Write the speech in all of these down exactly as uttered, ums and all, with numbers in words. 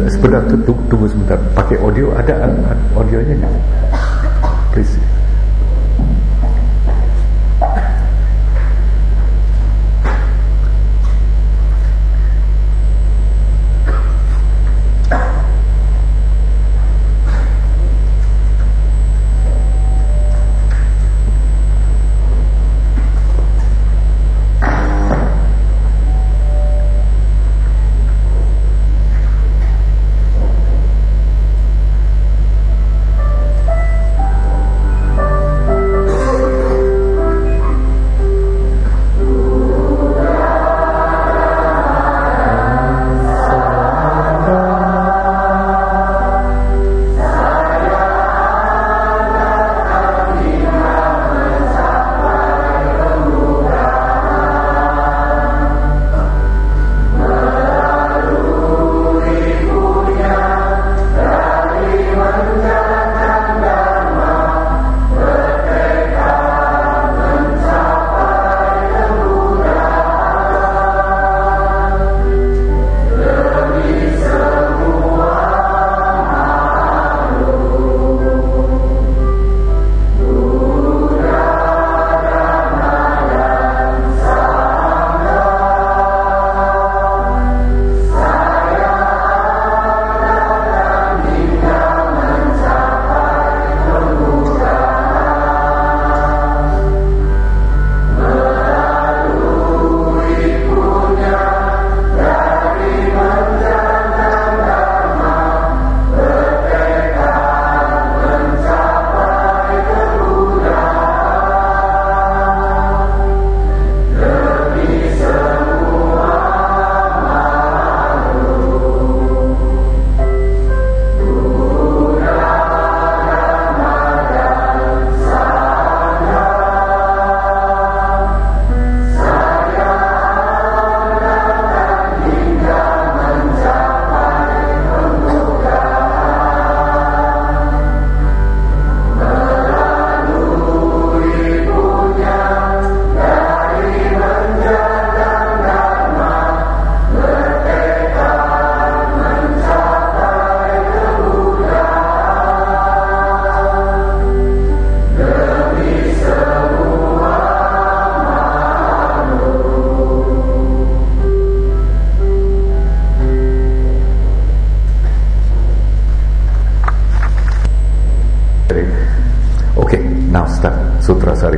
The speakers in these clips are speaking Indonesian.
sebentar, tunggu, tunggu sebentar. Pakai audio, ada audionya nggak? Please. Okay, now start Sutrasari.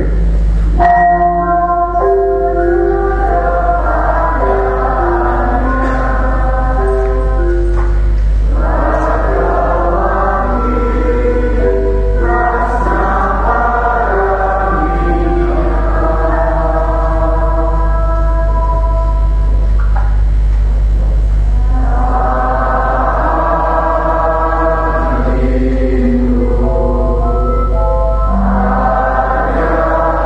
Amen.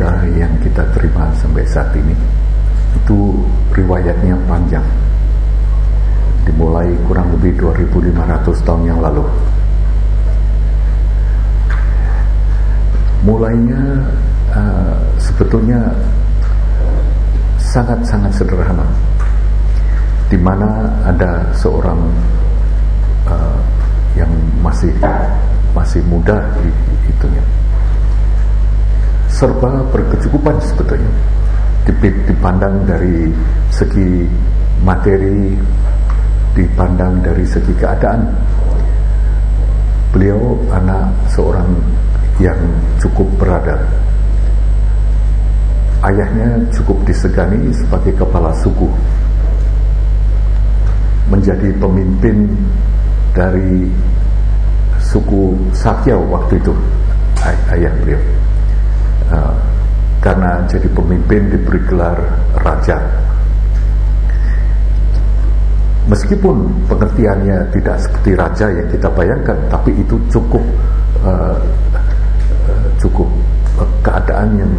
Buddha yang kita terima sampai saat ini itu riwayatnya panjang, dimulai kurang lebih dua ribu lima ratus tahun yang lalu. Mulainya uh, sebetulnya sangat-sangat sederhana, di mana ada seorang uh, yang masih masih muda itunya, serba berkecukupan sebetulnya, dipandang dari segi materi, dipandang dari segi keadaan. Beliau anak seorang yang cukup berada. Ayahnya cukup disegani sebagai kepala suku, menjadi pemimpin dari suku Sakya waktu itu, ay- ayah beliau. Uh, karena jadi pemimpin diberi gelar raja. Meskipun pengertiannya tidak seperti raja yang kita bayangkan, tapi itu cukup uh, uh, cukup uh, keadaan yang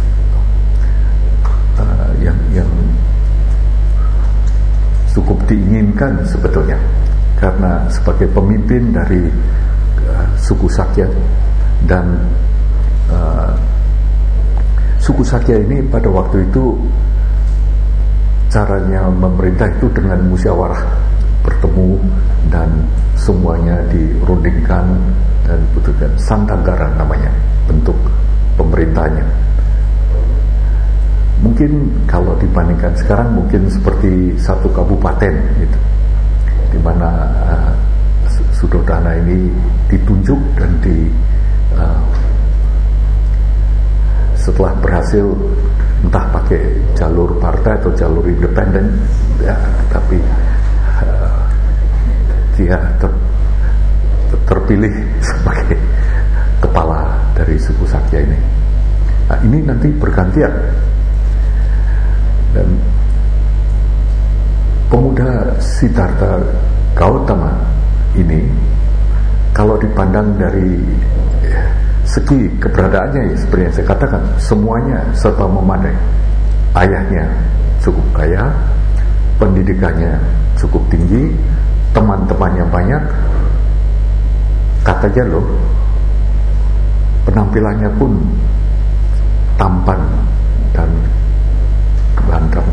uh, yang yang cukup diinginkan sebetulnya, karena sebagai pemimpin dari uh, suku Sakya, dan uh, suku Sakya ini pada waktu itu caranya memerintah itu dengan musyawarah, bertemu dan semuanya dirundingkan dan butuhkan Santanggara namanya bentuk pemerintahnya. Mungkin kalau dibandingkan sekarang mungkin seperti satu kabupaten gitu, di mana uh, Suddhodana ini ditunjuk dan di uh, setelah berhasil entah pakai jalur partai atau jalur independen, ya, tapi uh, dia ter, ter, terpilih sebagai kepala dari suku Sakya ini. Nah, ini nanti bergantian, dan pemuda Siddhartha Gautama ini kalau dipandang dari segi keberadaannya, ya, seperti yang saya katakan, semuanya serba memadai. Ayahnya cukup kaya, pendidikannya cukup tinggi, teman-temannya banyak, katanya loh, penampilannya pun tampan dan ganteng.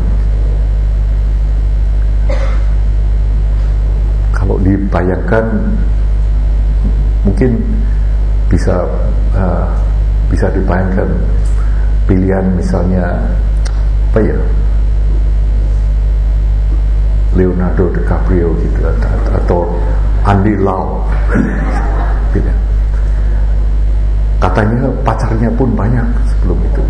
Kalau dibayangkan mungkin bisa uh, bisa dibayangkan pilihan misalnya apa ya, Leonardo DiCaprio gitu, atau Andy Lau. Katanya pacarnya pun banyak sebelum itu.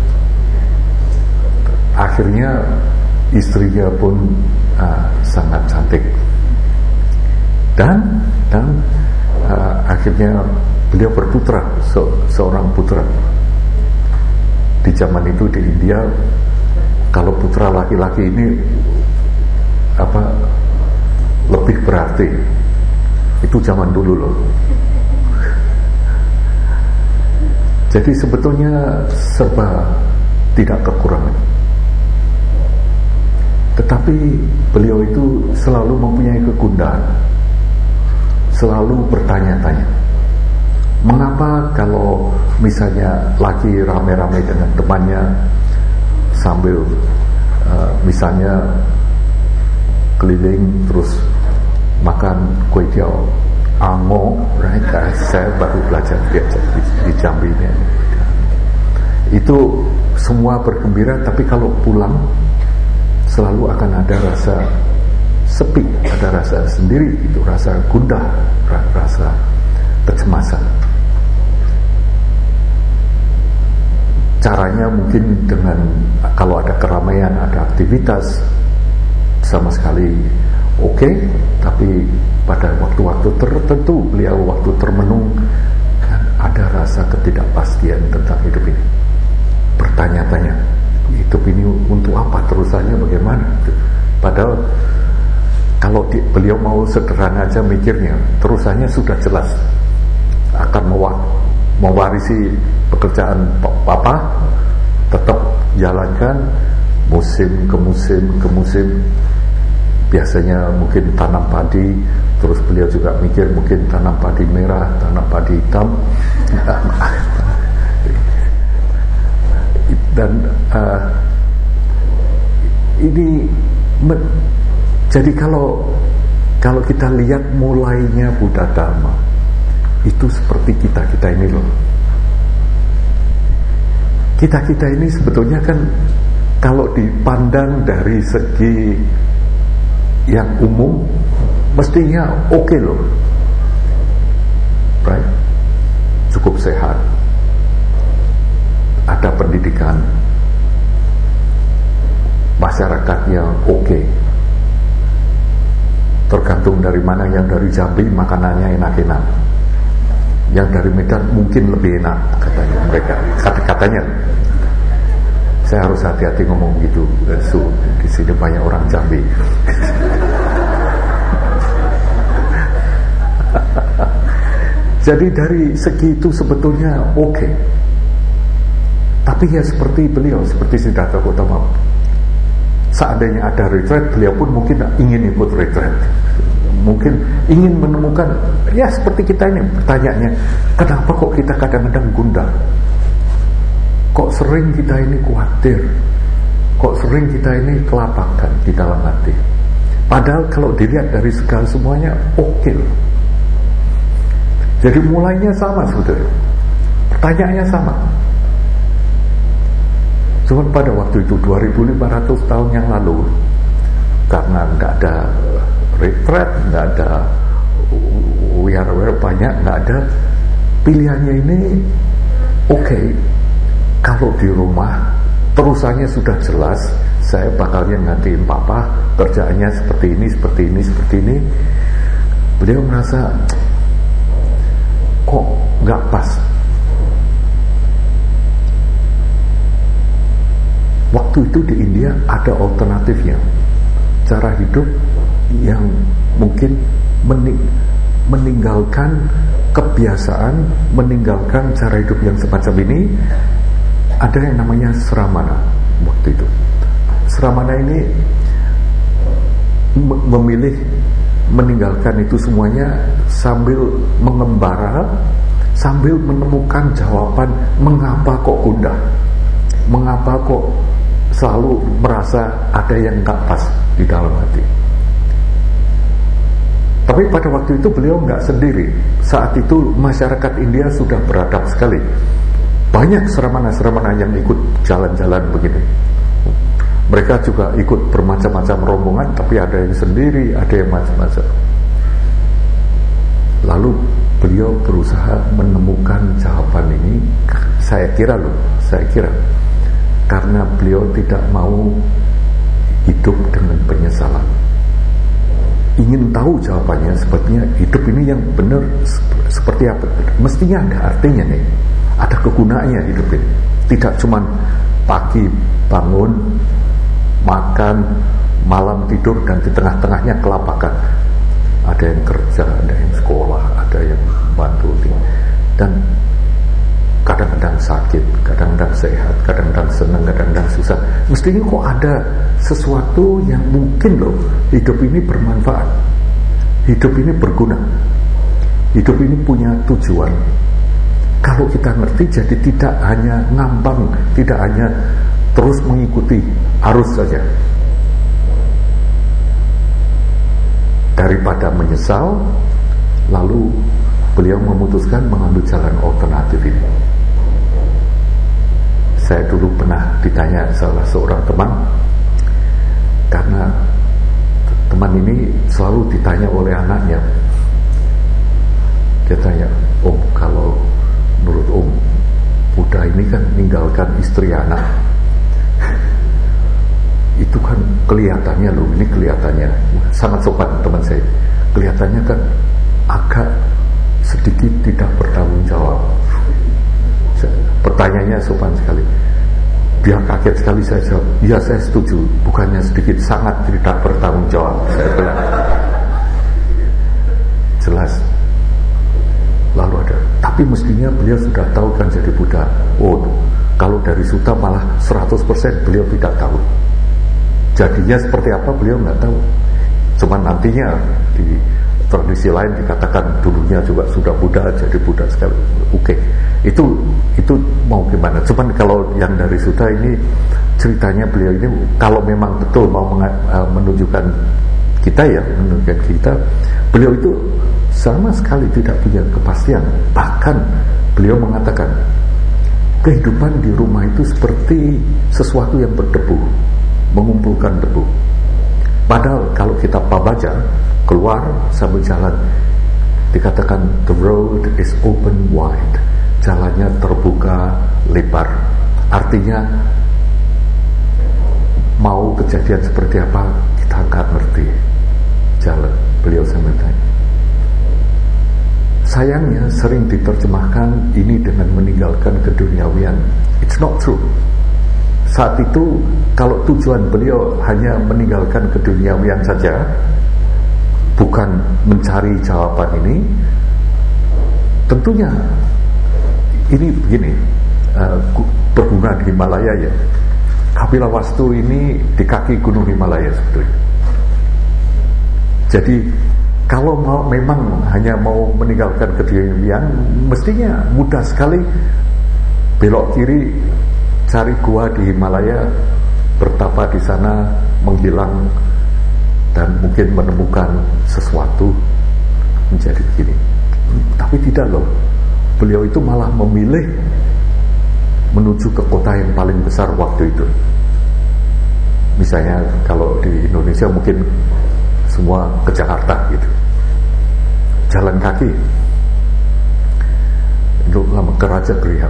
Akhirnya istrinya pun uh, sangat cantik, dan dan uh, akhirnya beliau berputra, se seorang putra. Di zaman itu di India, kalau putra laki-laki ini apa lebih berarti. Itu zaman dulu loh. Jadi sebetulnya serba tidak kekurangan. Tetapi beliau itu selalu mempunyai kegundahan, selalu bertanya-tanya, mengapa kalau misalnya lagi rame-rame dengan temannya sambil uh, misalnya keliling terus makan kue tiaw ango, right? Saya baru belajar di, di, di Jambi ini. Itu semua bergembira, tapi kalau pulang selalu akan ada rasa sepi, ada rasa sendiri, itu rasa gundah, rasa kecemasan. Caranya mungkin dengan kalau ada keramaian, ada aktivitas, sama sekali oke, okay, tapi pada waktu-waktu tertentu beliau waktu termenung kan ada rasa ketidakpastian tentang hidup ini. Bertanya-tanya, hidup ini untuk apa, terusannya bagaimana? Padahal kalau di, beliau mau sederhana aja mikirnya, terusannya sudah jelas, akan mewa, mewarisi pekerjaan papa, tetap jalankan musim ke musim ke musim. Biasanya mungkin tanam padi, terus beliau juga mikir mungkin tanam padi merah, tanam padi hitam. Dan uh, ini men, jadi kalau kalau kita lihat mulainya Buddha Dharma itu seperti kita-kita ini loh. Kita-kita ini sebetulnya kan kalau dipandang dari segi yang umum mestinya oke okay loh, right? Cukup sehat, ada pendidikan, masyarakatnya oke okay. Tergantung dari mana. Yang dari Jambi makanannya enak-enak, yang dari Medan mungkin lebih enak katanya mereka, kata-katanya. Saya harus hati-hati ngomong gitu, so, di sini banyak orang Jambi. Jadi dari segi itu sebetulnya oke okay. Tapi ya seperti beliau, seperti Siddhartha Gautama, seandainya ada retreat, beliau pun mungkin ingin ikut retreat, mungkin ingin menemukan, ya seperti kita ini. Pertanyaannya, kenapa kok kita kadang-kadang gundah? Kok sering kita ini khawatir? Kok sering kita ini kelabakan di dalam hati? Padahal kalau dilihat dari segala semuanya oke okay. Jadi mulainya sama sebetulnya, pertanyaannya sama. Cuma pada waktu itu dua ribu lima ratus tahun yang lalu, karena nggak ada retreat, nggak ada wira-wira banyak, nggak ada, pilihannya ini oke okay. Kalau di rumah terusannya sudah jelas, saya bakalnya ngantiin papa, kerjaannya seperti ini, seperti ini, seperti ini. Beliau merasa kok nggak pas. Waktu itu di India ada alternatifnya, cara hidup yang mungkin mening meninggalkan kebiasaan, meninggalkan cara hidup yang semacam ini. Ada yang namanya Sramana waktu itu. Sramana ini memilih meninggalkan itu semuanya sambil mengembara, sambil menemukan jawaban mengapa kok gundah, mengapa kok selalu merasa ada yang gak pas di dalam hati. Tapi pada waktu itu beliau gak sendiri. Saat itu masyarakat India sudah beradab sekali. Banyak seramana-seramana yang ikut jalan-jalan begini. Mereka juga ikut bermacam-macam rombongan, tapi ada yang sendiri, ada yang macam-macam. Lalu beliau berusaha menemukan jawaban ini. Saya kira loh, saya kira karena beliau tidak mau hidup dengan penyesalan. Ingin tahu jawabannya, sebetulnya hidup ini yang benar seperti apa. Mestinya ada artinya nih, ada kegunaannya hidup ini. Tidak cuma pagi bangun, makan, malam tidur, dan di tengah-tengahnya kelapakan. Ada yang kerja, ada yang sekolah, ada yang bantu, dan kadang-kadang sakit, kadang-kadang sehat, kadang-kadang senang, kadang-kadang susah. Mestinya kok ada sesuatu yang mungkin loh, hidup ini bermanfaat, hidup ini berguna, hidup ini punya tujuan. Kalau kita ngerti, jadi tidak hanya ngambang, tidak hanya terus mengikuti arus saja. Daripada menyesal, lalu beliau memutuskan mengambil jalan alternatif ini. Saya dulu pernah ditanya salah seorang teman, karena teman ini selalu ditanya oleh anaknya. Dia tanya, Om, kalau menurut Om, Buddha ini kan meninggalkan istri anak, itu kan kelihatannya loh, ini kelihatannya sangat sopan teman saya, kelihatannya kan agak sedikit tidak bertanggung jawab. Pertanyaannya sopan sekali. Dia kaget sekali, saya jawab, ya saya setuju, bukannya sedikit, sangat tidak bertanggung jawab. Saya bilang, jelas. Lalu ada, tapi mestinya beliau sudah tahu kan jadi Buddha. Oh, Kalau dari Suta malah seratus persen beliau tidak tahu. Jadinya seperti apa beliau nggak tahu. Cuman nantinya di tradisi lain dikatakan dulunya juga sudah Buddha, jadi Buddha sekali. Oke, okay. itu itu mau gimana? Cuman kalau yang dari Suta ini ceritanya beliau ini kalau memang betul mau menunjukkan kita ya, menunjukkan kita, beliau itu sama sekali tidak punya kepastian. Bahkan beliau mengatakan kehidupan di rumah itu seperti sesuatu yang berdebu, mengumpulkan debu. Padahal kalau kita baca keluar sambil jalan dikatakan the road is open wide, jalannya terbuka lebar. Artinya mau kejadian seperti apa kita nggak ngerti jalan. Beliau sambil tanya. Sayangnya sering diterjemahkan ini dengan meninggalkan keduniawian. It's not true. Saat itu kalau tujuan beliau hanya meninggalkan keduniawian saja, bukan mencari jawaban ini, tentunya ini begini, uh, berguna di Himalaya ya. Kapilavastu ini di kaki gunung Himalaya sebetulnya. Jadi kalau mau memang hanya mau meninggalkan keduniawian, mestinya mudah sekali belok kiri, cari gua di Himalaya, bertapa di sana, menghilang, dan mungkin menemukan sesuatu menjadi begini. Tapi tidak loh, beliau itu malah memilih menuju ke kota yang paling besar waktu itu. Misalnya kalau di Indonesia mungkin semua ke Jakarta gitu, jalan kaki untuk ke Raja Griham.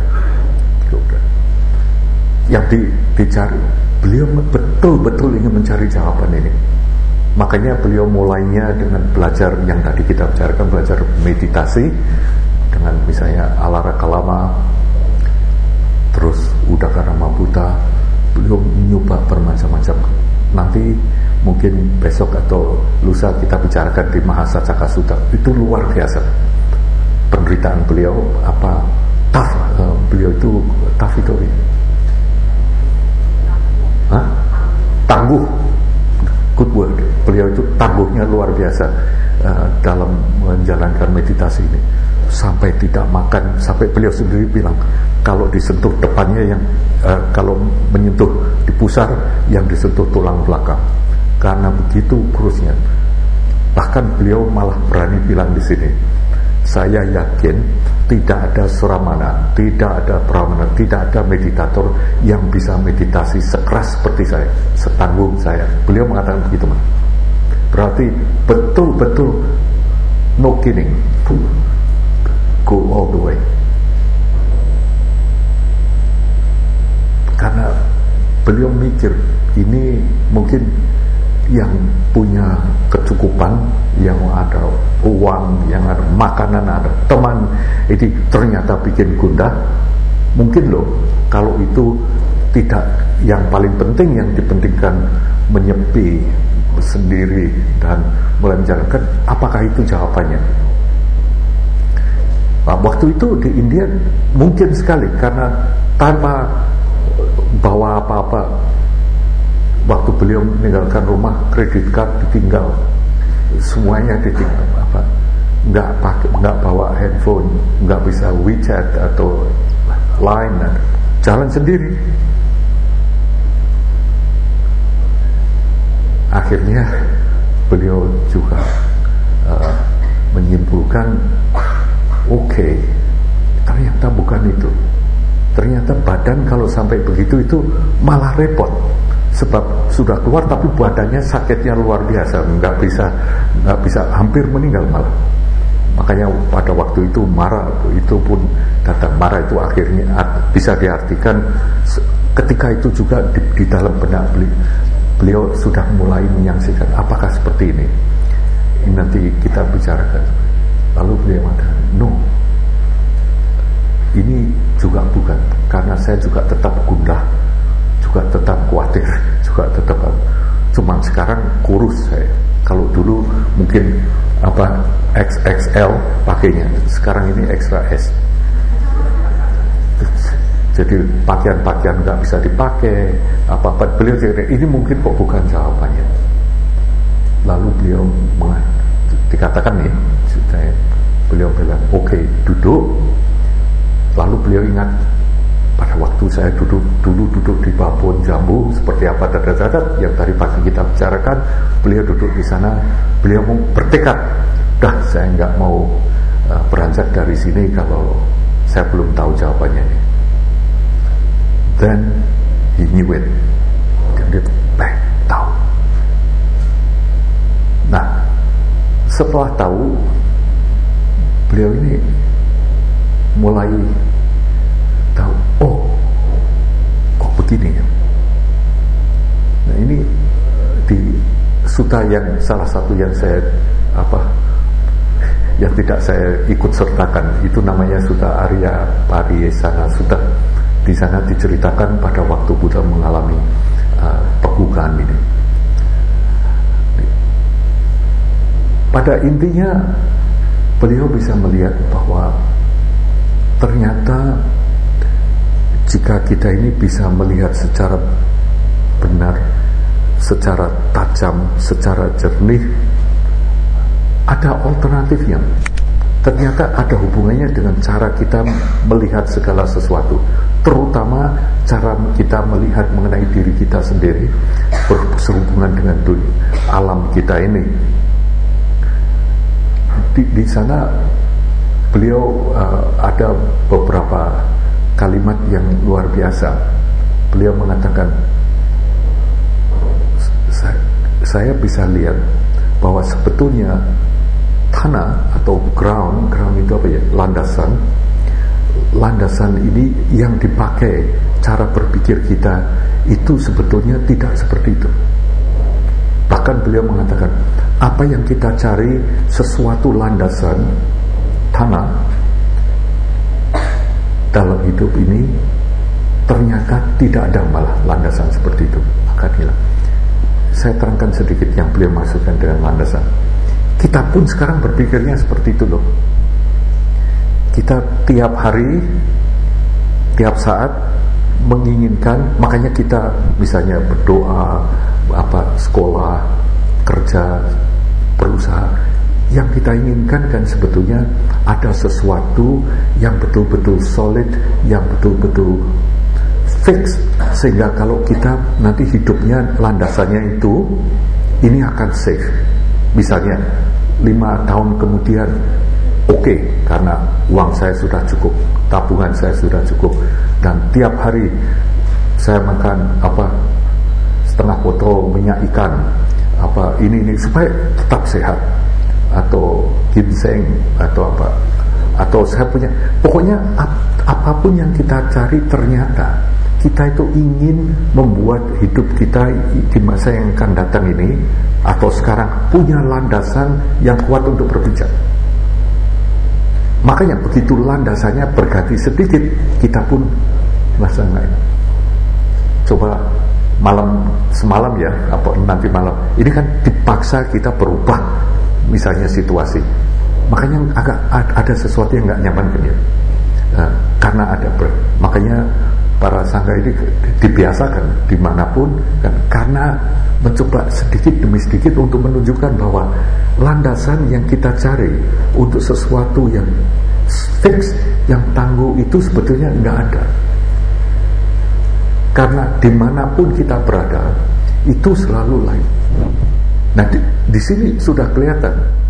Yang di, dicari, beliau betul-betul ingin mencari jawaban ini. Makanya beliau mulainya dengan belajar yang tadi kita bicarakan, belajar meditasi dengan misalnya Alara Kalama, terus Udakarama Buddha. Beliau nyoba bermacam-macam. Nanti mungkin besok atau lusa kita bicarakan di Mahasacaka Sutta. Itu luar biasa penderitaan beliau, apa tough, uh, beliau itu tough itu Hah? tangguh, good word. Beliau itu tangguhnya luar biasa uh, dalam menjalankan meditasi ini, sampai tidak makan, sampai beliau sendiri bilang kalau disentuh depannya yang uh, kalau menyentuh di pusar, yang disentuh tulang belakang, karena begitu kurusnya. Bahkan beliau malah berani bilang di sini, saya yakin tidak ada suramana, tidak ada pramana, tidak ada meditator yang bisa meditasi sekeras seperti saya, setangguh saya. Beliau mengatakan begitu, man. Berarti betul-betul no kidding, go all the way. Karena beliau mikir ini mungkin yang punya kecukupan, yang ada uang, yang ada makanan, ada teman, ini ternyata bikin gundah. Mungkin loh kalau itu tidak yang paling penting, yang dipentingkan menyepi sendiri dan mulai menjalankan. Apakah itu jawabannya? Nah, waktu itu di India mungkin sekali, karena tanpa bawa apa-apa. Waktu beliau meninggalkan rumah, kredit card ditinggal, semuanya ditinggal, apa, nggak pakai, nggak bawa handphone, nggak bisa WeChat atau Line, jalan sendiri. Akhirnya beliau juga uh, menyimpulkan, oke, okay, ternyata bukan itu. Ternyata badan kalau sampai begitu itu malah repot. Sebab sudah keluar tapi badannya sakitnya luar biasa, nggak bisa nggak bisa hampir meninggal malah. Makanya pada waktu itu marah itu pun datang. Marah itu akhirnya bisa diartikan ketika itu juga di, di dalam benak beliau, beliau sudah mulai menyaksikan apakah seperti ini. Ini nanti kita bicarakan. Lalu beliau mengatakan, no, ini juga bukan, karena saya juga tetap gundah, juga tetap khawatir, juga tetap, cuma sekarang kurus saya. Kalau dulu mungkin apa X X L pakainya, sekarang ini extra S. jadi pakaian-pakaian nggak bisa dipakai, apa-apa. Beliau jadi ini mungkin kok bukan jawabannya. Lalu beliau meng- dikatakan nih, beliau bilang, oke, okay, duduk. Lalu beliau ingat, pada waktu saya duduk dulu duduk di babon jambu seperti apa dadat-dadat yang tadi pagi kita bicarakan, beliau duduk di sana, beliau mau bertekad, dah saya nggak mau uh, beranjak dari sini kalau saya belum tahu jawabannya ini. Then he knew it, dan dia eh, tahu. Nah, setelah tahu, beliau ini mulai tahu, oh kok begini ya. Nah ini di suta yang salah satu yang saya apa yang tidak saya ikut sertakan, itu namanya Suta Arya Pariyesana Sutta. Di sana diceritakan pada waktu Buddha mengalami uh, pegugaan ini. Pada intinya beliau bisa melihat bahwa ternyata jika kita ini bisa melihat secara benar, secara tajam, secara jernih, ada alternatifnya. Ternyata ada hubungannya dengan cara kita melihat segala sesuatu, terutama cara kita melihat mengenai diri kita sendiri, berhubungan dengan dunia, alam kita ini. Di, di sana beliau uh, ada beberapa kalimat yang luar biasa. Beliau mengatakan, saya, saya bisa lihat bahwa sebetulnya tanah atau ground, ground itu apa ya, landasan, landasan ini yang dipakai cara berpikir kita itu sebetulnya tidak seperti itu. Bahkan beliau mengatakan, apa yang kita cari sesuatu landasan tanah dalam hidup ini, ternyata tidak ada malah landasan seperti itu. Maka inilah saya terangkan sedikit yang beliau maksudkan dengan landasan. Kita pun sekarang berpikirnya seperti itu loh. Kita tiap hari, tiap saat menginginkan, makanya kita misalnya berdoa, apa sekolah, kerja, berusaha. Yang kita inginkan kan sebetulnya ada sesuatu yang betul-betul solid, yang betul-betul fix, sehingga kalau kita nanti hidupnya landasannya itu, ini akan safe. Misalnya lima tahun kemudian, oke, okay, karena uang saya sudah cukup, tabungan saya sudah cukup, dan tiap hari saya makan apa setengah botol minyak ikan, apa ini ini supaya tetap sehat, atau ginseng atau apa, atau saya punya, pokoknya ap, apapun yang kita cari, ternyata kita itu ingin membuat hidup kita di masa yang akan datang ini atau sekarang punya landasan yang kuat untuk berpijak. Makanya begitu landasannya berganti sedikit, kita pun merasa enggak. Coba malam semalam ya, apa nanti malam ini kan dipaksa kita berubah, misalnya situasi, makanya agak ada sesuatu yang nggak nyaman kan ya, nah, karena ada ber, makanya para sangga ini dibiasakan dimanapun kan, karena mencoba sedikit demi sedikit untuk menunjukkan bahwa landasan yang kita cari untuk sesuatu yang fix, yang tangguh itu sebetulnya nggak ada. Karena dimanapun kita berada itu selalu lain. Nah di, di sini sudah kelihatan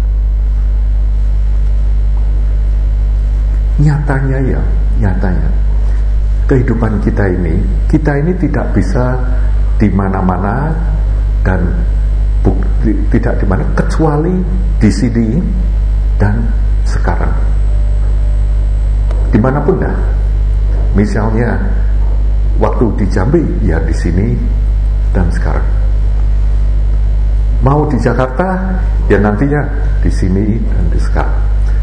nyatanya ya, nyatanya kehidupan kita ini, kita ini tidak bisa di mana-mana dan buk, di, tidak di mana kecuali di sini dan sekarang. Dimanapun dah. Misalnya waktu di Jambi ya di sini dan sekarang. Mau di Jakarta ya nantinya di sini dan di sekarang.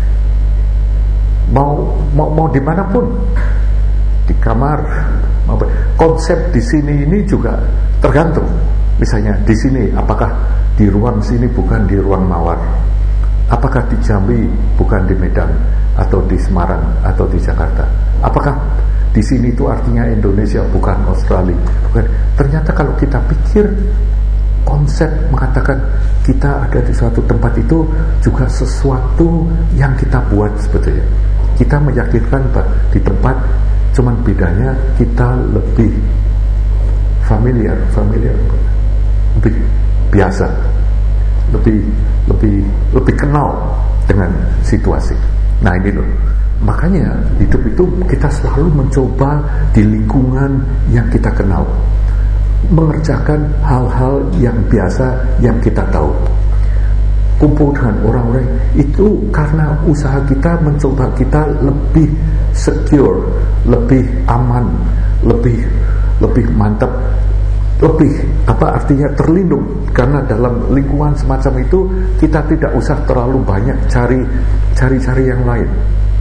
Mau mau mau dimanapun, di kamar, konsep di sini ini juga tergantung. Misalnya di sini, apakah di ruang sini bukan di ruang mawar? Apakah di Jambi bukan di Medan atau di Semarang atau di Jakarta? Apakah di sini itu artinya Indonesia, bukan Australia, bukan. Ternyata kalau kita pikir, konsep mengatakan kita ada di suatu tempat itu juga sesuatu yang kita buat sebetulnya. Kita meyakinkan bahwa di tempat, cuman bedanya kita lebih familiar, familiar, lebih biasa, lebih lebih lebih kenal dengan situasi. Nah ini loh, makanya hidup itu kita selalu mencoba di lingkungan yang kita kenal, mengerjakan hal-hal yang biasa yang kita tahu, kumpul dengan orang-orang itu karena usaha kita mencoba kita lebih secure, lebih aman, lebih lebih mantap, lebih apa artinya terlindung, karena dalam lingkungan semacam itu kita tidak usah terlalu banyak cari cari-cari yang lain.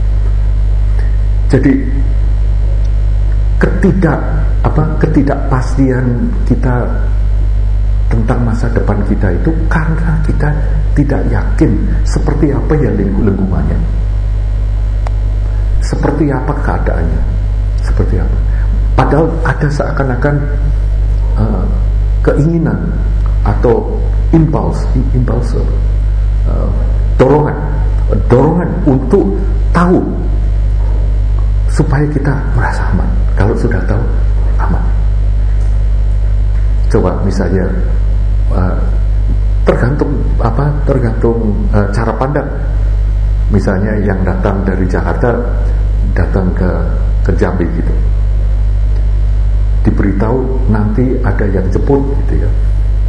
Jadi ketidak apa ketidakpastian kita tentang masa depan kita itu karena kita tidak yakin seperti apa ya lingkungannya, seperti apa keadaannya, seperti apa. Padahal ada seakan-akan uh, keinginan atau impuls, impuls uh, dorongan, dorongan untuk tahu supaya kita merasa aman. Kalau sudah tahu, aman. Coba misalnya uh, tergantung apa? Tergantung uh, cara pandang. Misalnya yang datang dari Jakarta datang ke ke Jambi gitu, diberitahu nanti ada yang jemput gitu ya.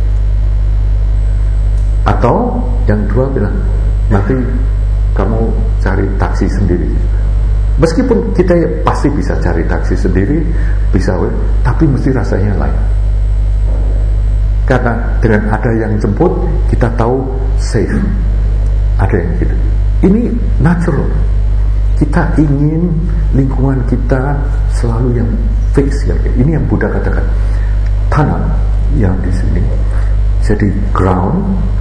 Atau yang kedua bilang nanti kamu cari taksi sendiri. Meskipun kita pasti bisa cari taksi sendiri, bisa, tapi mesti rasanya lain. Karena dengan ada yang jemput, kita tahu safe. Ada yang gitu. Ini natural. Kita ingin lingkungan kita selalu yang fix ya. Ini yang Buddha katakan. Tanah yang di sini. Jadi ground,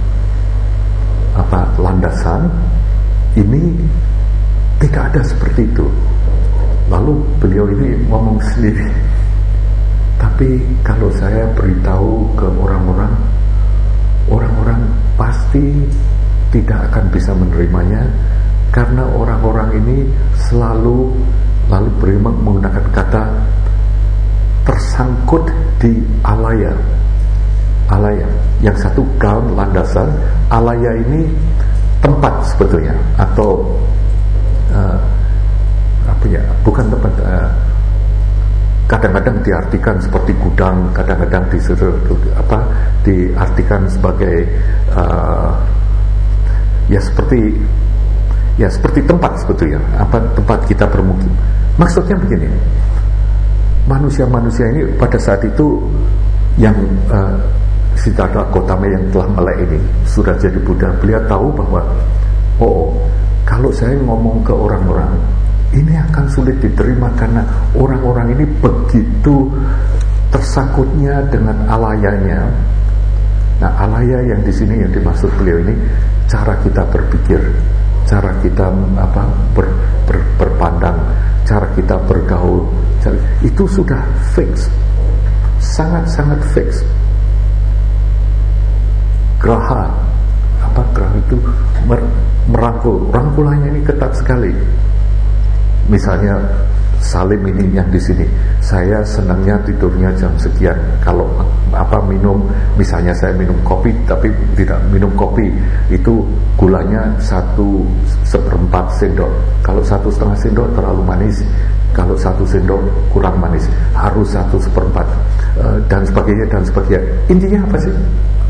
apa landasan ini tidak ada seperti itu. Lalu beliau ini ngomong sendiri, tapi kalau saya beritahu ke orang-orang, orang-orang pasti tidak akan bisa menerimanya, karena orang-orang ini selalu lalu beri menggunakan kata tersangkut di alaya. Alaya, yang satu ground landasan, alaya ini tempat sebetulnya, atau Uh, apa ya, bukan tempat, uh, kadang-kadang diartikan seperti gudang, kadang-kadang disuruh apa diartikan sebagai uh, ya seperti ya seperti tempat sebetulnya, apa tempat kita bermukim. Maksudnya begini, manusia-manusia ini pada saat itu yang uh, Siddhartha Gautama yang telah melek ini sudah jadi Buddha, beliau tahu bahwa oh kalau saya ngomong ke orang-orang ini akan sulit diterima karena orang-orang ini begitu tersangkutnya dengan alayanya. Nah, alaya yang di sini yang dimaksud beliau ini cara kita berpikir, cara kita apa ber, ber, berpandang, cara kita bergaul, cara, itu sudah fix, sangat-sangat fix. Graha, apa graha itu mer, merangkul, rangkulannya ini ketat sekali. Misalnya Salim ini yang di sini, saya senangnya tidurnya jam sekian. Kalau apa minum, misalnya saya minum kopi, tapi tidak minum kopi itu gulanya satu seperempat sendok. Kalau satu setengah sendok terlalu manis, kalau satu sendok kurang manis, harus satu seperempat, e, dan sebagainya dan sebagainya. Intinya apa sih?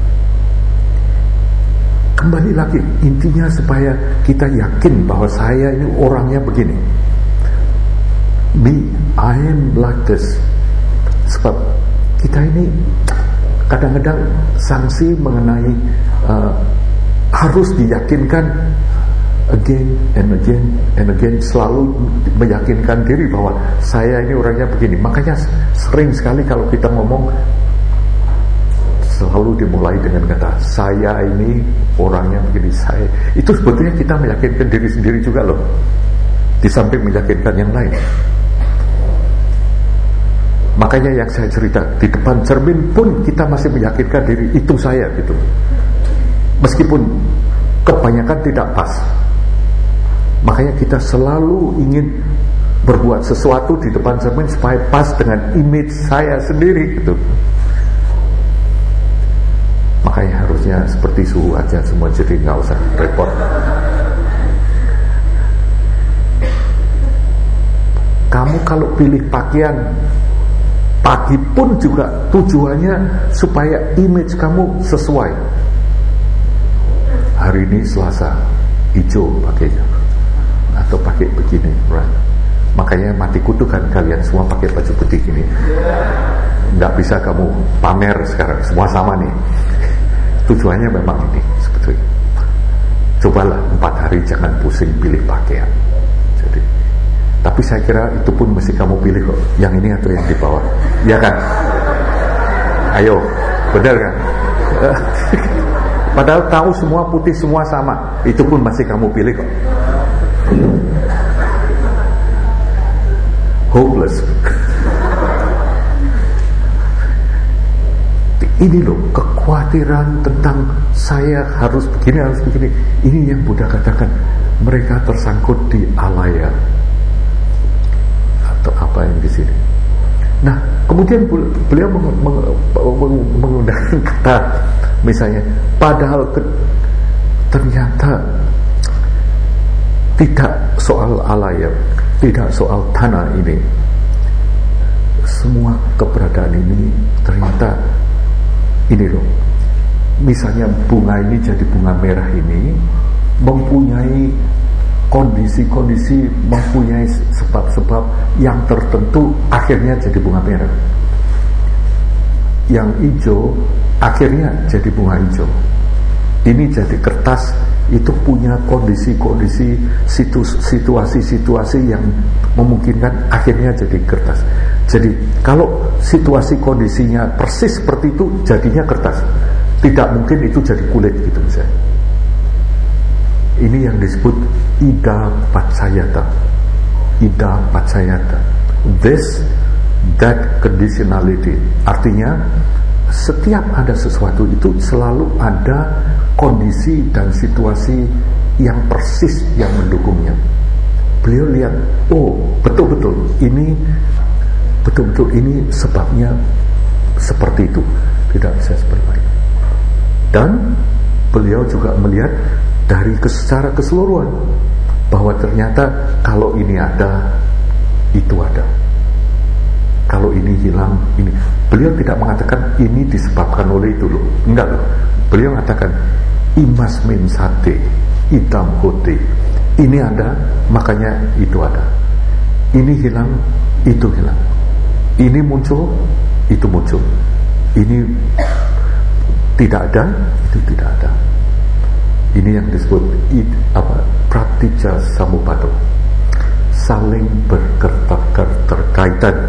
Kembali lagi, intinya supaya kita yakin bahwa saya ini orangnya begini. Me, I am like this. Sebab kita ini kadang-kadang sanksi mengenai uh, harus diyakinkan again and again and again, selalu meyakinkan diri bahwa saya ini orangnya begini. Makanya sering sekali kalau kita ngomong selalu dimulai dengan kata saya ini orangnya begini, saya. Itu sebetulnya kita meyakinkan diri sendiri juga loh, di samping meyakinkan yang lain. Makanya yang saya cerita, di depan cermin pun kita masih meyakinkan diri itu saya gitu. Meskipun kebanyakan tidak pas. Makanya kita selalu ingin berbuat sesuatu di depan cermin supaya pas dengan image saya sendiri gitu. Makanya harusnya seperti suhu aja semua, jadi nggak usah repot. Kamu kalau pilih pakaian pagi pun juga tujuannya supaya image kamu sesuai. Hari ini Selasa, hijau pakainya, atau pakai begini, right? Makanya mati kutukan kalian semua pakai baju putih gini. Nggak bisa kamu pamer sekarang, semua sama nih. Tujuannya memang ini sebetulnya. Cobalah empat hari jangan pusing pilih pakaian. Jadi, tapi saya kira itu pun mesti kamu pilih kok, yang ini atau yang di bawah, ya kan? Ayo, benar kan? Padahal tahu semua putih semua sama, itu pun masih kamu pilih kok. Hopeless. Ini loh kekhawatiran tentang saya harus begini harus begini. Ini yang Buddha katakan, mereka tersangkut di alaya atau apa yang di sini. Nah, kemudian beliau meng, meng, meng, menggunakan kata misalnya, padahal ke, ternyata tidak soal alaya, tidak soal tanah ini. Semua keberadaan ini ternyata ini loh. Misalnya bunga ini jadi bunga merah ini mempunyai kondisi-kondisi, mempunyai sebab-sebab yang tertentu akhirnya jadi bunga merah. Yang hijau akhirnya jadi bunga hijau. Ini jadi kertas, itu punya kondisi-kondisi, situasi-situasi yang memungkinkan akhirnya jadi kertas. Jadi kalau situasi kondisinya persis seperti itu, jadinya kertas. Tidak mungkin itu jadi kulit gitu misalnya. Ini yang disebut ida paccayata. Ida paccayata. This, that conditionality. Artinya setiap ada sesuatu itu selalu ada kondisi dan situasi yang persis yang mendukungnya. Beliau lihat, oh betul-betul ini betul-betul ini sebabnya seperti itu, tidak bisa seperti lain. Dan beliau juga melihat dari secara keseluruhan bahwa ternyata kalau ini ada, itu ada. Kalau ini hilang, ini. Beliau tidak mengatakan ini disebabkan oleh itu loh, enggak loh. Beliau mengatakan imas min sate, itam hote. Ini ada, makanya itu ada. Ini hilang, itu hilang. Ini muncul, itu muncul. Ini tidak ada, itu tidak ada. Ini yang disebut it, apa? Pratitya samuppada. Saling berketerkaitan.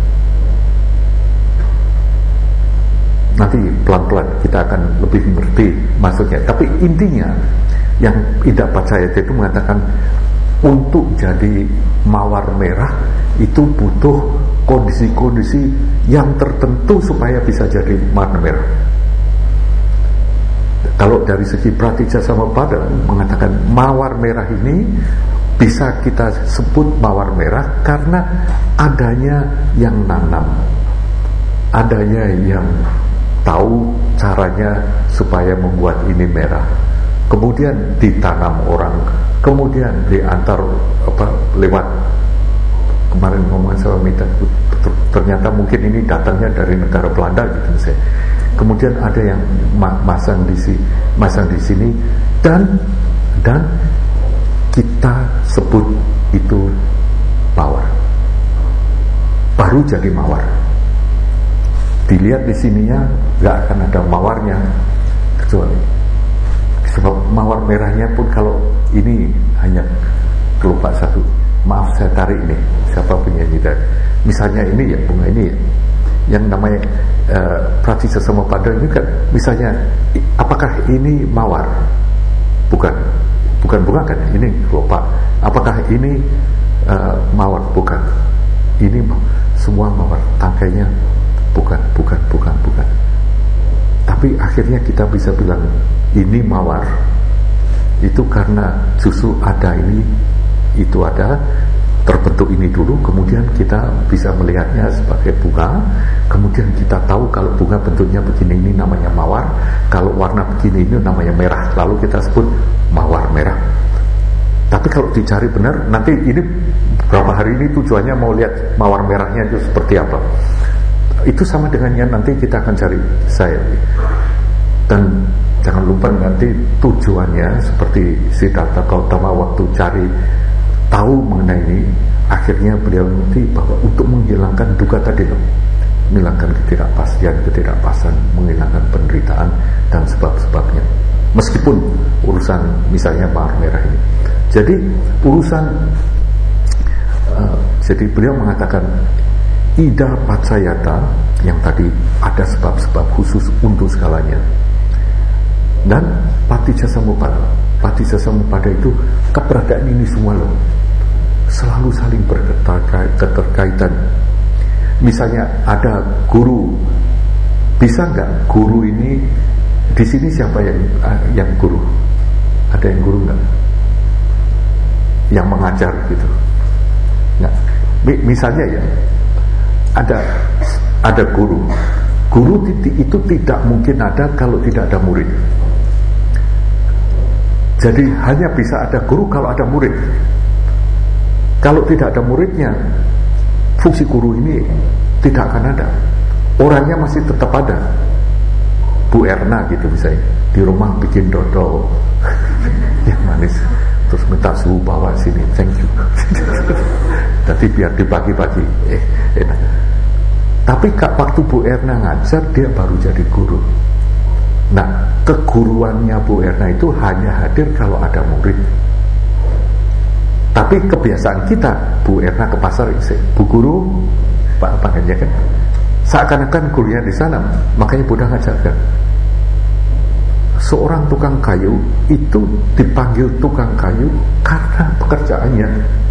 Nanti pelan-pelan kita akan lebih mengerti maksudnya. Tapi intinya yang Ida Paccayata itu mengatakan untuk jadi mawar merah itu butuh kondisi-kondisi yang tertentu supaya bisa jadi warna merah. Kalau dari segi Pratitya Samuppada mengatakan mawar merah ini bisa kita sebut mawar merah karena adanya yang nanam, adanya yang tahu caranya supaya membuat ini merah, kemudian ditanam orang, kemudian diantar apa lewat, kemarin ngomong sama Mita, ternyata mungkin ini datangnya dari negara Belanda gitu misalnya. Kemudian ada yang masang di sini, masang di sini, dan dan kita sebut itu mawar, baru jadi mawar. Dilihat di sininya nggak akan ada mawarnya, kecuali sebab mawar merahnya pun kalau ini hanya kelopak satu. Maaf saya tarik ini, siapa penyanyi tadi? Misalnya ini ya bunga ini ya, yang namanya uh, Pratitya Samuppada ini kan, misalnya apakah ini mawar? Bukan, bukan bunga kan? Ini kelopak. Apakah ini uh, mawar? Bukan. Ini semua mawar. Tangkainya bukan, bukan, bukan, bukan. Tapi akhirnya kita bisa bilang ini mawar. Itu karena justru ada ini, itu ada, terbentuk ini dulu, kemudian kita bisa melihatnya sebagai bunga, kemudian kita tahu kalau bunga bentuknya begini ini namanya mawar, kalau warna begini ini namanya merah, lalu kita sebut mawar merah. Tapi kalau dicari benar, nanti ini berapa hari ini tujuannya mau lihat mawar merahnya itu seperti apa. Itu sama dengan yang nanti kita akan cari saya. Dan jangan lupa nanti tujuannya seperti Siddhartha Gautama waktu cari tahu mengenai ini, akhirnya beliau mengerti bahwa untuk menghilangkan duka tadi loh, menghilangkan ketidakpastian, ketidakpasan, menghilangkan penderitaan dan sebab-sebabnya. Meskipun urusan misalnya mawar merah ini. Jadi urusan uh, jadi beliau mengatakan ida pacayata yang tadi ada sebab-sebab khusus untuk segalanya. Dan paticca samuppada. Paticca samuppada itu keberadaan ini semua loh, selalu saling berketerkaitan. Misalnya ada guru, bisa nggak guru ini di sini siapa yang yang guru? Ada yang guru nggak? Yang mengajar gitu? Nggak. Misalnya ya, ada ada guru. Guru itu tidak mungkin ada kalau tidak ada murid. Jadi hanya bisa ada guru kalau ada murid. Kalau tidak ada muridnya, fungsi guru ini tidak akan ada. Orangnya masih tetap ada. Bu Erna gitu misalnya, di rumah bikin dodol yang manis, terus minta suhu bawa sini, thank you. Jadi biar dibagi-bagi, eh enak. Tapi kak waktu Bu Erna ngajar, dia baru jadi guru. Nah, keguruannya Bu Erna itu hanya hadir kalau ada murid. Tapi kebiasaan kita, Bu Erna ke pasar, Bu Guru, Pak panggilnya kan, seakan-akan gurunya di sana, makanya Buddha ngajarkan. Seorang tukang kayu itu dipanggil tukang kayu karena pekerjaannya.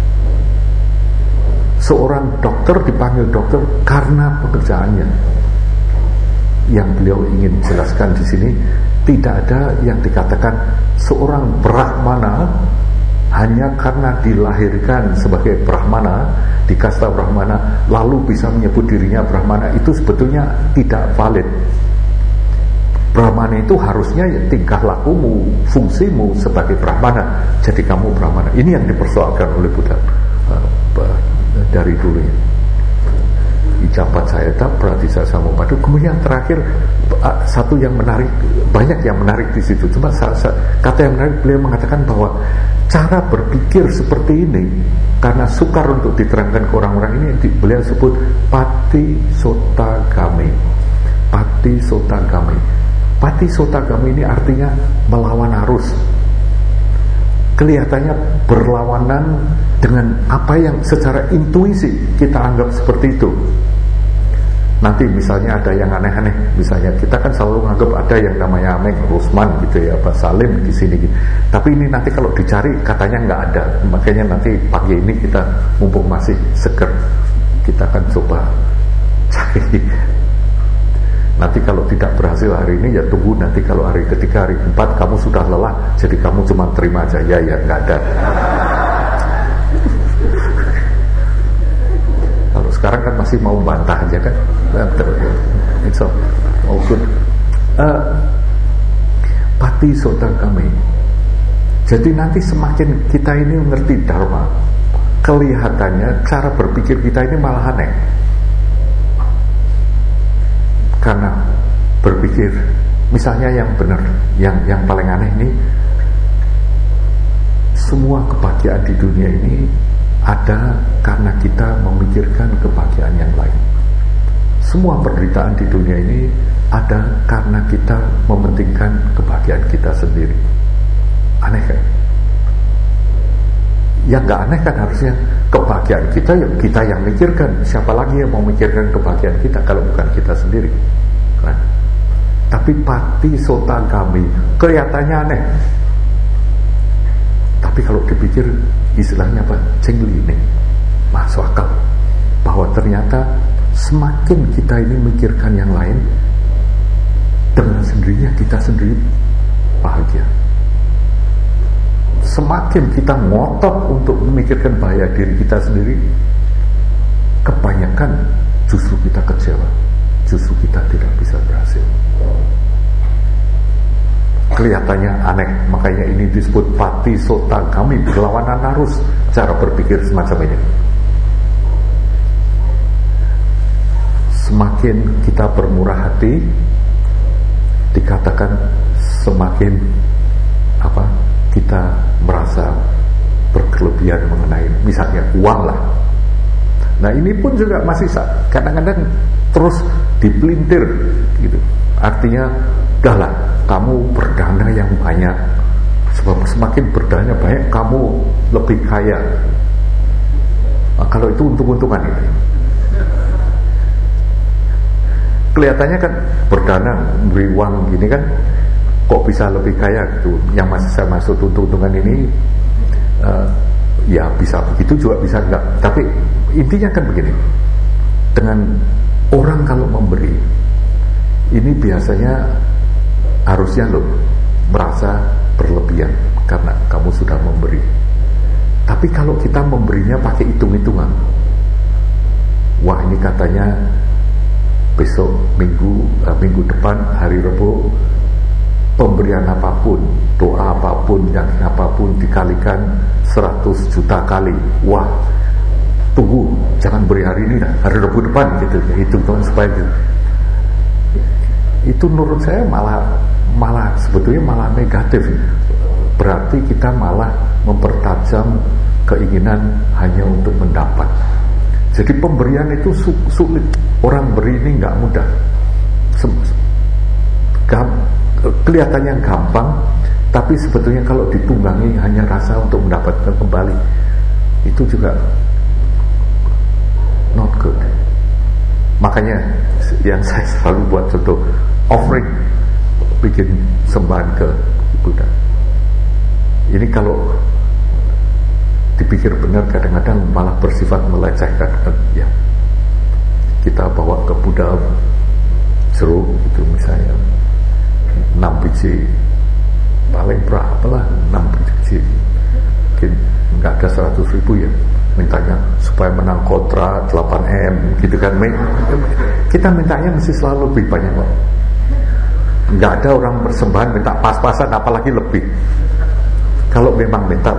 Seorang dokter dipanggil dokter karena pekerjaannya. Yang beliau ingin jelaskan di sini, tidak ada yang dikatakan seorang brahmana hanya karena dilahirkan sebagai brahmana di kasta brahmana lalu bisa menyebut dirinya brahmana. Itu sebetulnya tidak valid. Brahmana itu harusnya ya tingkah lakumu, fungsimu sebagai brahmana, jadi kamu brahmana. Ini yang dipersoalkan oleh Buddha uh, dari dulunya. Ijabat saya tak pratisya samuppada. Kemudian terakhir uh, satu yang menarik, banyak yang menarik di situ. Cuma sa- sa- kata yang menarik, beliau mengatakan bahwa cara berpikir seperti ini karena sukar untuk diterangkan ke orang-orang ini, beliau sebut pati sotagami. Pati sotagami. Pati sotagami ini artinya melawan arus. Kelihatannya berlawanan dengan apa yang secara intuisi kita anggap seperti itu. Nanti misalnya ada yang aneh-aneh, misalnya kita kan selalu menganggap ada yang namanya Ameng, Rusman gitu ya, Pak Salim di sini gitu. Tapi ini nanti kalau dicari katanya nggak ada, makanya nanti pagi ini kita mumpung masih seger, kita akan coba cari. Nanti kalau tidak berhasil hari ini ya tunggu nanti kalau hari ketiga, hari keempat kamu sudah lelah, jadi kamu cuma terima aja, ya ya nggak ada. Kalau sekarang kan masih mau bantah aja kan, it's all, all good. Uh, pati sotagami. Jadi nanti semakin kita ini mengerti dharma, kelihatannya cara berpikir kita ini malah aneh. Karena berpikir, misalnya yang benar, yang yang paling aneh ini, semua kebahagiaan di dunia ini ada karena kita memikirkan kebahagiaan yang lain. Semua penderitaan di dunia ini ada karena kita mementingkan kebahagiaan kita sendiri. Aneh kan? Yang gak aneh kan harusnya kebahagiaan kita yang kita yang mikirkan. Siapa lagi yang mau mikirkan kebahagiaan kita kalau bukan kita sendiri kan? Tapi pati sotagami kelihatannya aneh, tapi kalau dipikir istilahnya apa? Cengli ini masuk akal. bahwa ternyata semakin kita ini mikirkan yang lain, dengan sendirinya kita sendiri bahagia. Semakin kita ngotot untuk memikirkan bahaya diri kita sendiri, kebanyakan justru kita kecewa, justru kita tidak bisa berhasil. Kelihatannya aneh, makanya ini disebut pati sota kami, berlawanan arus cara berpikir semacam ini. Semakin kita bermurah hati, dikatakan semakin apa kita merasa berkelebihan mengenai misalnya uang lah. Nah ini pun juga masih kadang-kadang terus dipelintir gitu. Artinya udahlah, kamu berdana yang banyak, sebab semakin berdana banyak kamu lebih kaya. Nah, kalau itu untung-untungan itu. Kelihatannya kan berdana beri uang gini kan, kok bisa lebih kaya gitu. Yang masih saya maksud untung-untungan ini uh, ya bisa begitu juga bisa enggak. Tapi intinya kan begini, dengan orang kalau memberi ini biasanya harusnya lo merasa berlebihan karena kamu sudah memberi. Tapi kalau kita memberinya pakai hitung-hitungan, wah ini katanya besok minggu uh, minggu depan hari Rabu pemberian apapun, doa apapun, yang apapun dikalikan seratus juta kali. Wah, tunggu, jangan beri hari ini lah, hari Rabu depan gitu. Hitung-hitungan supaya gitu. Itu menurut saya malah malah sebetulnya malah negatif. Berarti kita malah mempertajam keinginan hanya untuk mendapat. Jadi pemberian itu su- sulit. Orang beri ini nggak mudah. Sem- gam- kelihatannya gampang, tapi sebetulnya kalau ditunggangi hanya rasa untuk mendapatkan kembali, itu juga not good. Makanya yang saya selalu buat contoh offering, bikin sembahan ke Buddha. Ini kalau dipikir benar kadang-kadang malah bersifat melecehkan kan, ya. Kita bawa ke Buddha jeruk itu misalnya enam biji, paling berapa lah enam biji, mungkin nggak ada seratus ribu ya, mintanya supaya menang kontra delapan M gitu kan. Kita mintanya mesti selalu lebih banyak kok. Nggak ada orang persembahan minta pas-pasan apalagi lebih. Kalau memang minta,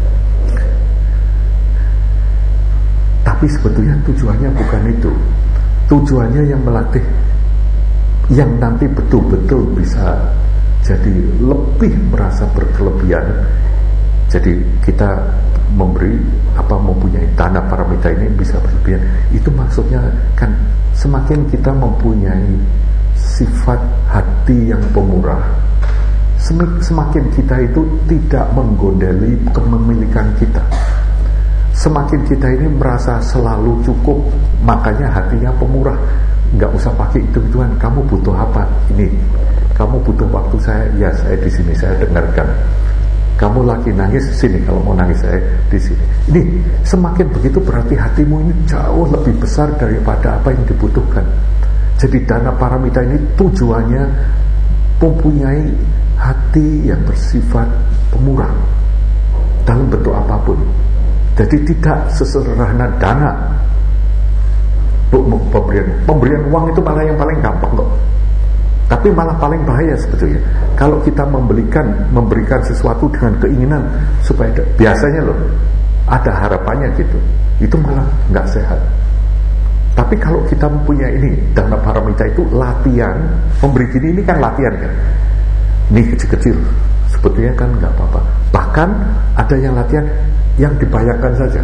tapi sebetulnya tujuannya bukan itu. Tujuannya yang melatih, yang nanti betul-betul bisa jadi lebih merasa berkelebihan. Jadi kita memberi apa mempunyai tanah paramita ini bisa berlebihan. Itu maksudnya kan semakin kita mempunyai sifat hati yang pemurah, semakin kita itu tidak menggondeli kepemilikan kita. Semakin kita ini merasa selalu cukup, makanya hatinya pemurah. Nggak usah pakai hitung-hitungan. Kamu butuh apa? Ini. Kamu butuh waktu saya? Ya, saya di sini. Saya dengarkan. Kamu lagi nangis sini. Kalau mau nangis saya di sini. Ini semakin begitu berarti hatimu ini jauh lebih besar daripada apa yang dibutuhkan. Jadi dana paramita ini tujuannya mempunyai hati yang bersifat pemurah dalam bentuk apapun. Jadi tidak sesederhana dana pemberian. Pemberian uang itu malah yang paling gampang kok. Tapi malah paling bahaya sebetulnya kalau kita memberikan memberikan sesuatu dengan keinginan supaya ada, biasanya loh ada harapannya gitu. Itu malah nggak sehat. Tapi kalau kita mempunyai ini dana paramita itu latihan memberi gini, ini kan latihan kan. Ini kecil-kecil sebetulnya kan nggak apa-apa. Bahkan ada yang latihan yang dibayangkan saja.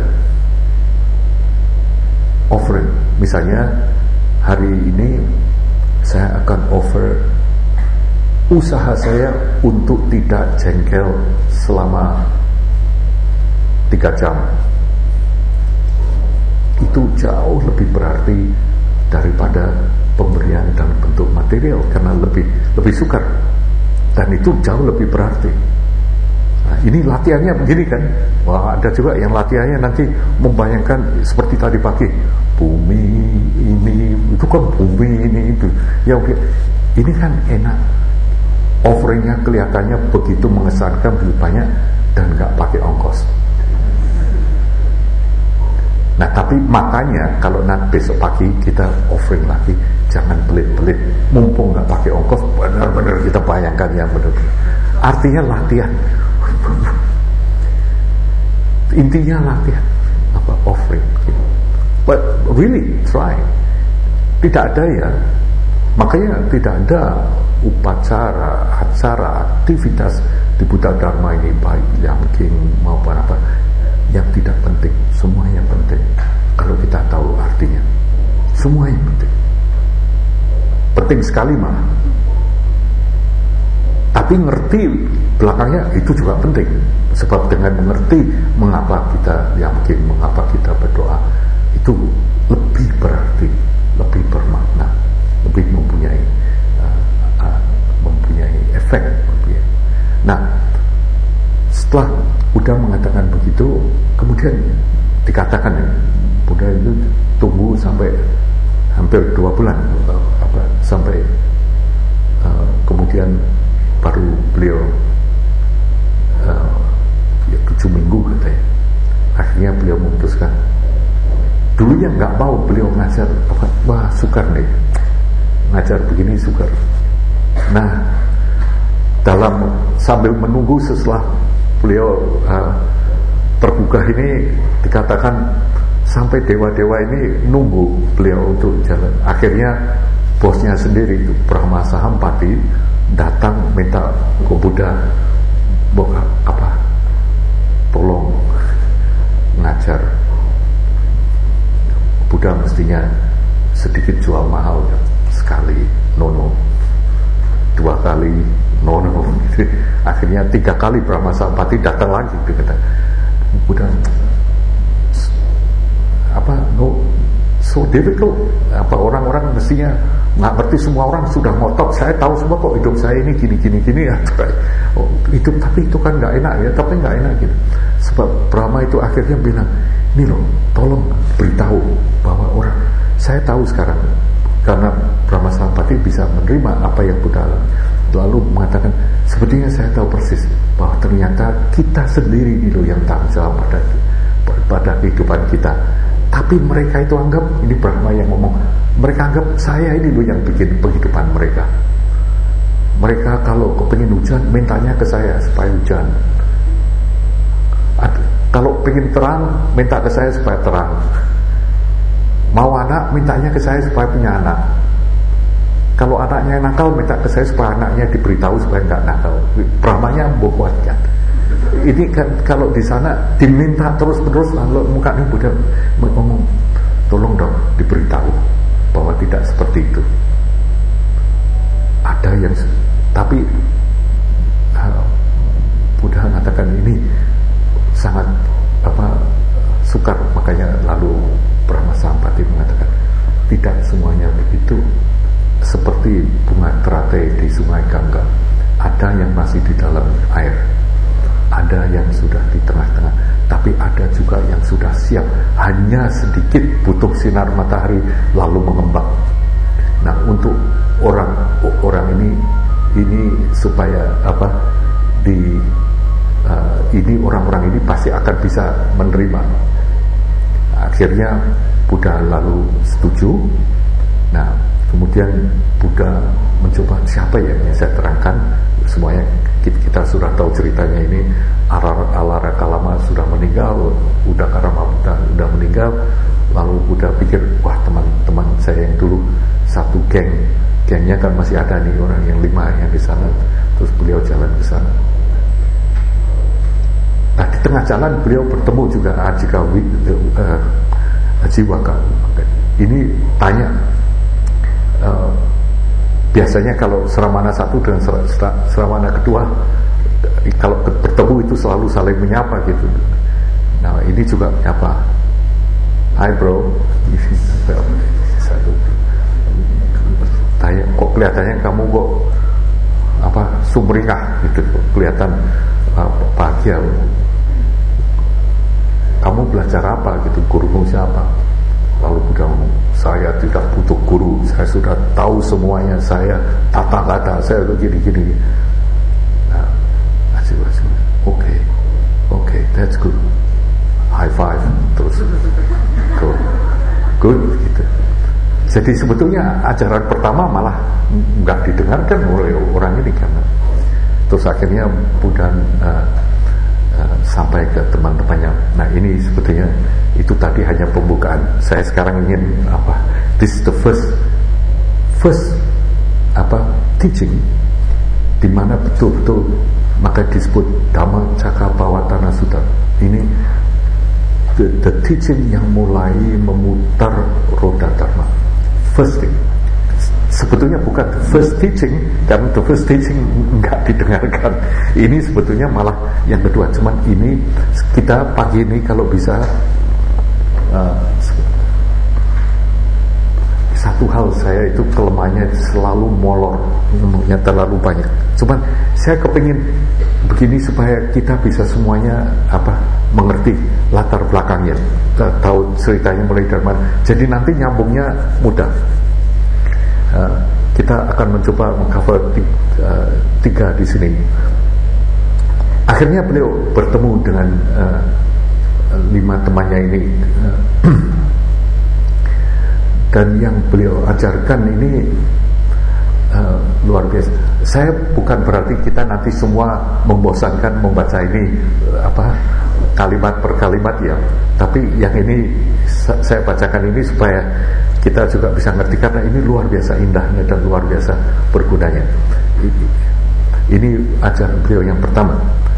Offering, misalnya hari ini saya akan offer usaha saya untuk tidak jengkel selama tiga jam. Itu jauh lebih berarti daripada pemberian dalam bentuk material karena lebih lebih sukar, dan itu jauh lebih berarti. Nah, ini latihannya begini kan. Wah, ada juga yang latihannya nanti membayangkan seperti tadi pagi, bumi ini itu kan bumi ini itu ya oke, ini kan enak, offeringnya kelihatannya begitu mengesankan, begitu banyak dan nggak pakai ongkos. Nah tapi makanya kalau nanti besok pagi kita offering lagi, jangan pelit-pelit, mumpung nggak pakai ongkos, benar-benar kita bayangkan yang benar-benar. Artinya latihan, intinya latihan apa offering. But really try. Tidak ada ya, makanya tidak ada upacara, acara, aktivitas di Buddha Dharma ini baik yang king maupun apa yang tidak penting, semua yang penting kalau kita tahu artinya, semua yang penting penting sekali malah, tapi ngerti belakangnya itu juga penting, sebab dengan mengerti mengapa kita yakin, mengapa kita berdoa, itu lebih berarti, lebih bermakna, lebih mempunyai uh, uh, mempunyai efek. Nah setelah Buddha mengatakan begitu, kemudian dikatakan ya, Buddha itu tunggu sampai hampir dua bulan apa, sampai uh, kemudian baru beliau uh, ya tujuh minggu katanya, akhirnya beliau memutuskan. Dulunya nggak mau beliau ngajar apa, wah sukar nih ngajar begini, sukar. Nah dalam sambil menunggu setelah beliau uh, tergugah ini, dikatakan sampai dewa-dewa ini nunggu beliau untuk jalan. Akhirnya bosnya sendiri itu Brahma Sahampati datang minta ke Buddha, boka apa, tolong ngajar. Buddha mestinya sedikit jual mahal, sekali nono, dua kali nono. Akhirnya tiga kali Brahma Sahampati datang lagi, dia Buddha apa no so difficult, apa orang-orang mestinya nggak ngerti, semua orang sudah ngotot, saya tahu semua kok hidup saya ini gini gini gini ya. Oh, hidup tapi itu kan nggak enak ya, tapi nggak enak gitu. Sebab Brahma itu akhirnya bilang, ini loh, tolong beritahu bahwa orang, saya tahu sekarang, karena Brahma Sahampati bisa menerima apa yang Buddha alami, lalu mengatakan, sepertinya saya tahu persis bahwa ternyata kita sendiri ini loh yang tanggung jawab pada pada kehidupan kita. Tapi mereka itu anggap, ini Brahma yang ngomong, mereka anggap saya ini loh yang bikin kehidupan mereka. Mereka kalau kepingin hujan, mintanya ke saya supaya hujan. Kalau pengen terang, minta ke saya supaya terang. Mau anak, mintanya ke saya supaya punya anak. Kalau anaknya nakal, minta ke saya supaya anaknya diberitahu supaya nggak nakal. Brahmanya membuatkan. Ini kan kalau di sana diminta terus-terus, lalu mukanya Buddha ngomong, tolong dong diberitahu bahwa tidak seperti itu. Ada yang, tapi uh, Buddha mengatakan ini sangat apa sukar, makanya lalu Brahma Sahampati mengatakan tidak semuanya begitu. Seperti bunga teratai di sungai Gangga, ada yang masih di dalam air, ada yang sudah di tengah-tengah, tapi ada juga yang sudah siap, hanya sedikit butuh sinar matahari lalu mengembang. Nah untuk orang orang ini ini supaya apa di uh, ini orang-orang ini pasti akan bisa menerima. Akhirnya Buddha lalu setuju. Nah kemudian Buddha mencoba, siapa ya yang saya terangkan semuanya, kita sudah tahu ceritanya ini. Alara Kalama sudah meninggal, Udakarama Buddha sudah meninggal. Lalu Buddha pikir, wah teman-teman saya yang dulu satu geng, gengnya kan masih ada nih orang yang lima yang di sana. Terus beliau jalan ke sana. Nah di tengah jalan beliau bertemu juga Ajikawi, uh, Ajiwaka. Ini tanya, uh, biasanya kalau Sramana satu dan Sramana kedua, kalau bertemu itu selalu saling menyapa gitu. Nah ini juga menyapa, hi bro. Satu tanya, kok kelihatannya kamu kok apa sumringah gitu, kelihatan uh, bahagia. Kamu belajar apa gitu, gurumu siapa? Lalu Buddha ngomong, saya tidak butuh guru, saya sudah tahu semuanya, saya tata kata, saya begini-gini. Nah, asik, asik. Oke, okay, oke, okay, that's good. High five, terus go, good, gitu. Jadi sebetulnya ajaran pertama malah nggak didengarkan oleh orang ini karena terus akhirnya Buddha uh, uh, sampai ke teman-temannya. Nah ini sebetulnya itu tadi hanya pembukaan. Saya sekarang ingin apa? This is the first first apa teaching di mana betul-betul maka disebut Dhammacakkappavattana Sutta. Ini the, the teaching yang mulai memutar roda dharma. First thing, sebetulnya bukan the first teaching, karena the first teaching nggak didengarkan. Ini sebetulnya malah yang kedua. Cuman ini kita pagi ini kalau bisa uh, satu hal, saya itu kelemahannya selalu molor, ngomongnya terlalu banyak. Cuman saya kepingin begini supaya kita bisa semuanya apa mengerti latar belakangnya, tahu ceritanya mulai dari mana. Jadi nanti nyambungnya mudah. Uh, kita akan mencoba mengcover tiga, uh, tiga di sini. Akhirnya beliau bertemu dengan uh, lima temannya ini, uh, dan yang beliau ajarkan ini uh, luar biasa. Saya bukan berarti kita nanti semua membosankan membaca ini uh, apa kalimat per kalimat ya, tapi yang ini saya bacakan ini supaya kita juga bisa ngerti karena ini luar biasa indahnya dan luar biasa bergunanya. Ini ajaran beliau yang pertama.